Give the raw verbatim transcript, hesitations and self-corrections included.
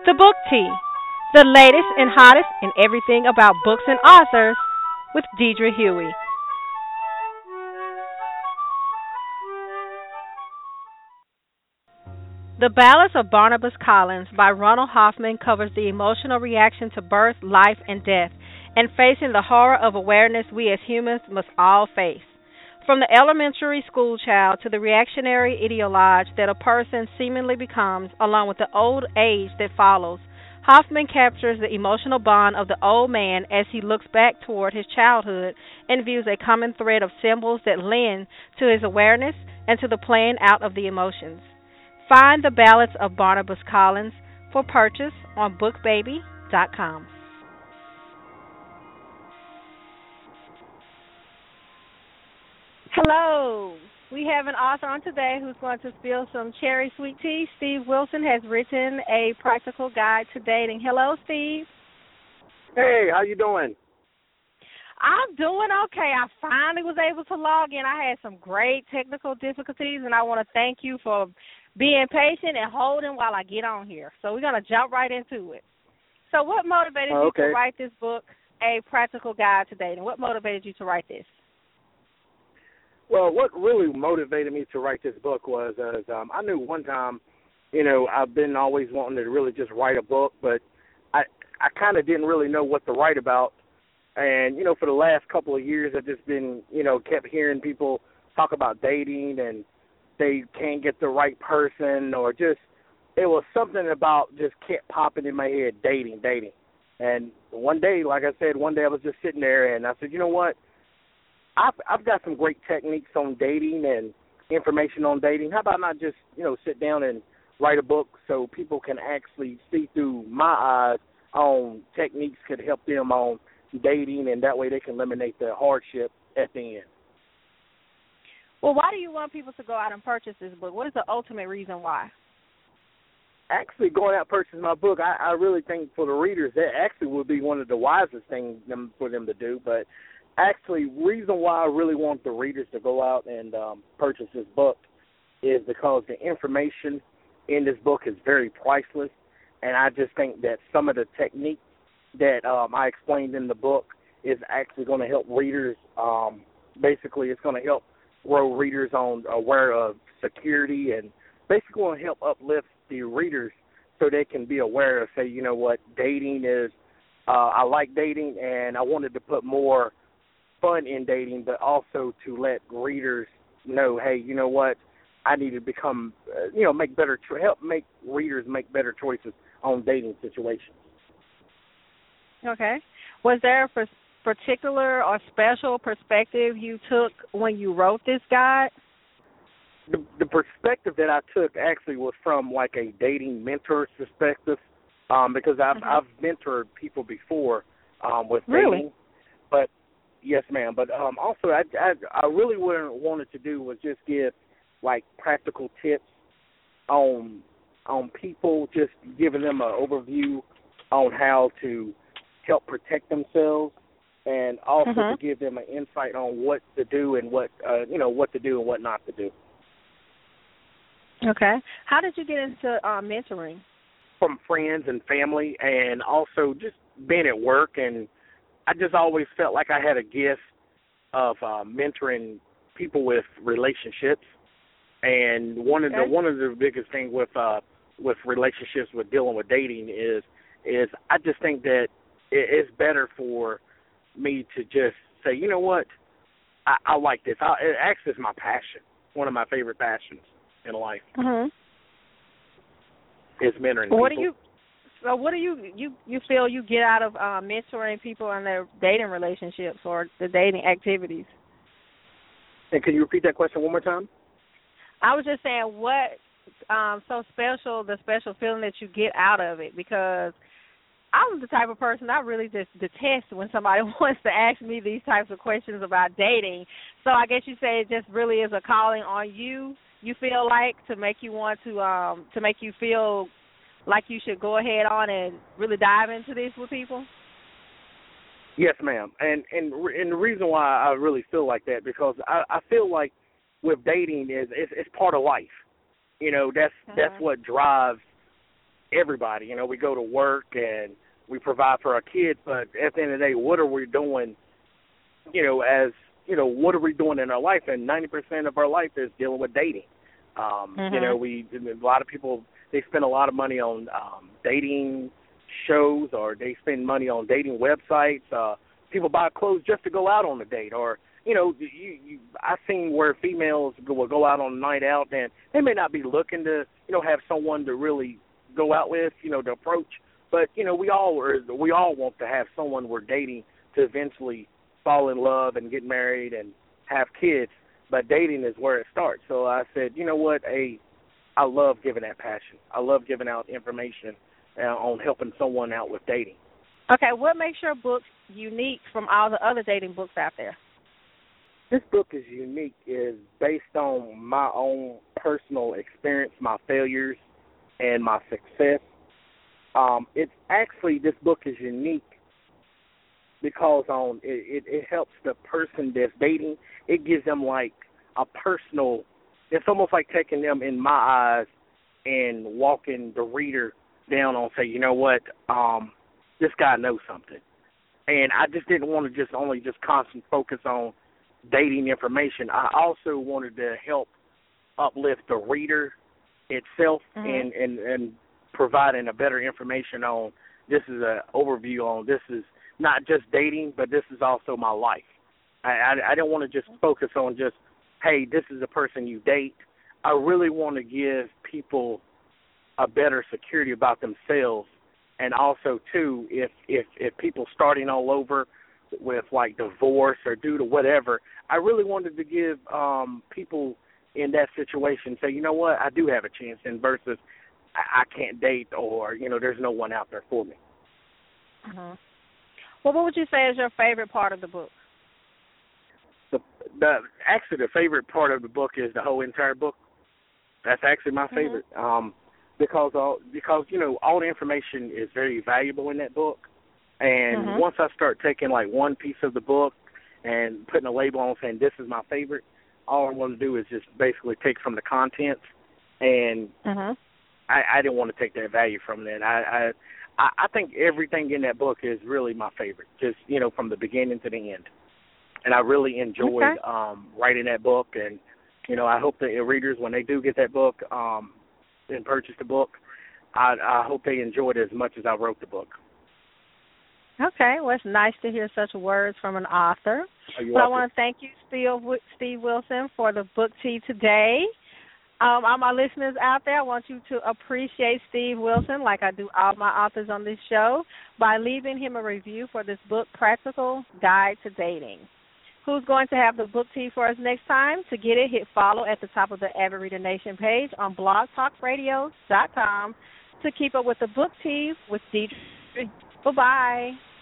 The Book Tea, the latest and hottest in everything about books and authors with Deidre Huey. The Ballads of Barnabas Collins by Ronald Hoffman covers the emotional reaction to birth, life, and death, and facing the horror of awareness we as humans must all face. From the elementary school child to the reactionary ideologue that a person seemingly becomes, along with the old age that follows, Hoffman captures the emotional bond of the old man as he looks back toward his childhood and views a common thread of symbols that lend to his awareness and to the playing out of the emotions. Find the Ballads of Barnabas Collins for purchase on book baby dot com. Hello. We have an author on today who's going to spill some cherry sweet tea. Steve Wilson has written a practical guide to dating. Hello, Steve. Hey, how you doing? I'm doing okay. I finally was able to log in. I had some great technical difficulties, and I want to thank you for being patient and holding while I get on here. So we're going to jump right into it. So what motivated Oh, okay. you to write this book, A Practical Guide to Dating? What motivated you to write this? Well, what really motivated me to write this book was uh, um, I knew one time, you know, I've been always wanting to really just write a book, but I I kind of didn't really know what to write about. And, you know, for the last couple of years, I've just been, you know, kept hearing people talk about dating and they can't get the right person or just, it was something about just kept popping in my head, dating, dating. And one day, like I said, one day I was just sitting there and I said, you know what? I've, I've got some great techniques on dating and information on dating. How about not just, you know, sit down and write a book so people can actually see through my eyes on techniques could help them on dating, and that way they can eliminate the hardship at the end. Well, why do you want people to go out and purchase this book? What is the ultimate reason why? Actually, going out and purchasing my book, I, I really think for the readers, that actually would be one of the wisest things them, for them to do. But actually, reason why I really want the readers to go out and um, purchase this book is because the information in this book is very priceless, and I just think that some of the techniques that um, I explained in the book is actually going to help readers. Um, basically, it's going to help grow readers on aware of security and basically going to help uplift the readers so they can be aware of, say, you know what, dating is, uh, I like dating, and I wanted to put more fun in dating, but also to let readers know, hey, you know what, I need to become, uh, you know, make better, cho- help make readers make better choices on dating situations. Okay. Was there a pers- particular or special perspective you took when you wrote this guide? The, the perspective that I took actually was from like a dating mentor's perspective, um, because I've Mm-hmm. I've mentored people before um, with dating, Really? but yes, ma'am. But um, also, I, I I really what I wanted to do was just give like practical tips on on people, just giving them an overview on how to help protect themselves, and also Mm-hmm. to give them an insight on what to do and what uh, you know what to do and what not to do. Okay. How did you get into uh, mentoring? From friends and family, and also just being at work, and I just always felt like I had a gift of uh, mentoring people with relationships. And one of Okay. the one of the biggest things with uh, with relationships with dealing with dating is is I just think that it, it's better for me to just say, you know what, I, I like this. I, it actually is my passion, one of my favorite passions in life Mm-hmm. is mentoring What do people. you? So, what do you you you feel you get out of uh, mentoring people in their dating relationships or the dating activities? And can you repeat that question one more time? I was just saying, what um, so special, the special feeling that you get out of it, because I'm the type of person I really just detest when somebody wants to ask me these types of questions about dating. So I guess you say it just really is a calling on you. You feel like to make you want to um, to make you feel like you should go ahead on and really dive into this with people. Yes, ma'am. And and and the reason why I really feel like that because I, I feel like with dating is it's, it's part of life. You know, that's Uh-huh. that's what drives everybody. You know, we go to work and we provide for our kids, but at the end of the day, what are we doing, you know, as, you know, what are we doing in our life? And ninety percent of our life is dealing with dating. Um, mm-hmm. You know, we a lot of people, they spend a lot of money on um, dating shows, or they spend money on dating websites. Uh, people buy clothes just to go out on a date, or, you know, you, you, I've seen where females go, will go out on a night out, and they may not be looking to, you know, have someone to really go out with, you know, to approach. But, you know, we all are, we all want to have someone we're dating to eventually fall in love and get married and have kids. But dating is where it starts. So I said, you know what, a, I love giving that passion. I love giving out information uh, on helping someone out with dating. Okay, what makes your book unique from all the other dating books out there? This book is unique, is based on my own personal experience, my failures, and my success. Um, it's actually, this book is unique because on it, it, it helps the person that's dating. It gives them like a personal, it's almost like taking them in my eyes and walking the reader down on, say, you know what, um, this guy knows something. And I just didn't want to just only just constant focus on dating information. I also wanted to help uplift the reader itself, mm-hmm. and, and, and providing a better information on, this is an overview on, this is not just dating, but this is also my life. I, I, I don't want to just focus on just, hey, this is a person you date. I really want to give people a better security about themselves. And also, too, if, if, if people starting all over with, like, divorce or due to whatever, I really wanted to give um, people in that situation say, you know what, I do have a chance, and versus I, I can't date, or, you know, there's no one out there for me. Mm-hmm. Well, what would you say is your favorite part of the book? The, the actually, the favorite part of the book is the whole entire book. That's actually my favorite. Mm-hmm. Um, because all, because you know, all the information is very valuable in that book. And mm-hmm. once I start taking like one piece of the book and putting a label on saying this is my favorite, all I want to do is just basically take from the contents. And mm-hmm. I, I didn't want to take that value from that. I, I I think everything in that book is really my favorite, just, you know, from the beginning to the end. And I really enjoyed okay. um, writing that book. And, you know, I hope the readers, when they do get that book um, and purchase the book, I, I hope they enjoyed it as much as I wrote the book. Okay. Well, it's nice to hear such words from an author. Well, I want to thank you, Steve, Steve Wilson, for the book tea today. Um, all my listeners out there, I want you to appreciate Steve Wilson, like I do all my authors on this show, by leaving him a review for this book, Practical Guide to Dating. Who's going to have the book tea for us next time? To get it, hit follow at the top of the Avid Reader Nation page on blog talk radio dot com to keep up with the book tea with Deidre. Bye-bye.